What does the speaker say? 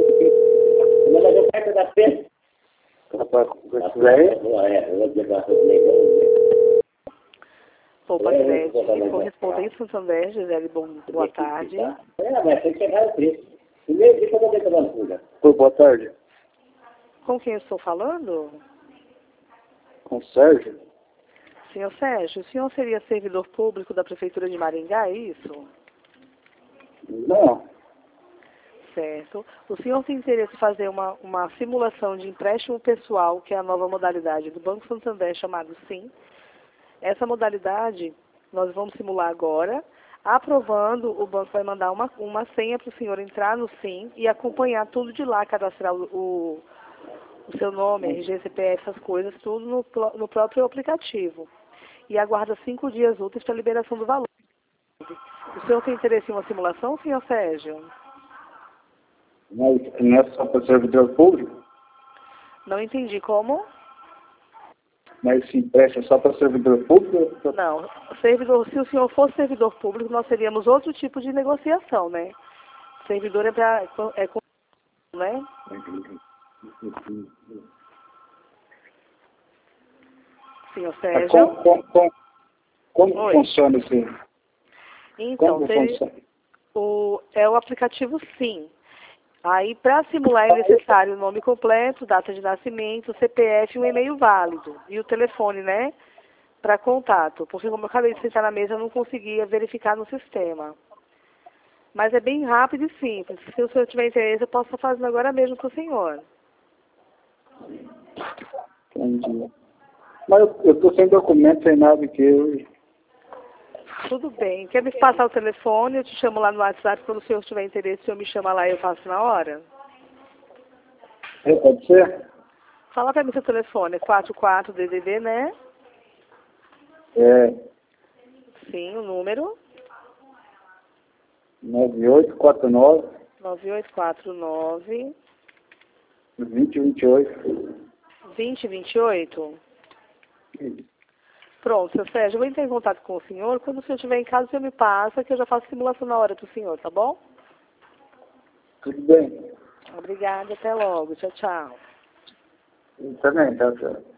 Mas a oferta da pena. Poupa Crédito, correspondente Santander, Gisele, boa tarde. Mas tem que chegar o preço. Primeiro dia que eu vou ver a bancuda. Boa tarde. Com quem eu estou falando? Com o Sérgio? Senhor Sérgio, o senhor seria servidor público da Prefeitura de Maringá, é isso? Não. Certo. O senhor tem interesse em fazer uma simulação de empréstimo pessoal, que é a nova modalidade do Banco Santander, chamado SIM. Essa modalidade nós vamos simular agora. Aprovando, o banco vai mandar uma senha para o senhor entrar no SIM e acompanhar tudo de lá, cadastrar o seu nome, RG, CPF, essas coisas, tudo no próprio aplicativo. E aguarda 5 dias úteis para a liberação do valor. O senhor tem interesse em uma simulação, senhor Sérgio? Não é só para servidor público? Não entendi como? Mas se empresta só para servidor público? Não. Se o senhor fosse servidor público, nós teríamos outro tipo de negociação, né? Servidor né? Senhor Sérgio? Como funciona isso? Então, é o aplicativo SIM. Aí, para simular, é necessário o nome completo, data de nascimento, CPF e um e-mail válido. E o telefone, né? Para contato. Porque, como eu acabei de sentar na mesa, eu não conseguia verificar no sistema. Mas é bem rápido e simples. Se o senhor tiver interesse, eu posso estar fazendo agora mesmo com o senhor. Entendi. Mas eu estou sem documento, sem nada aqui. Tudo bem. Quer me passar o telefone? Eu te chamo lá no WhatsApp. Quando o senhor tiver interesse, o senhor me chama lá e eu faço na hora? Pode ser? Fala para mim seu telefone. É 44 DDD, né? É. Sim, o número. 9849. 9849. 2028. 2028? Pronto, seu Sérgio, eu vou entrar em contato com o senhor. Quando o senhor estiver em casa, o senhor me passa, que eu já faço simulação na hora do senhor, tá bom? Tudo bem. Obrigada, até logo. Tchau, tchau. Também, tá certo.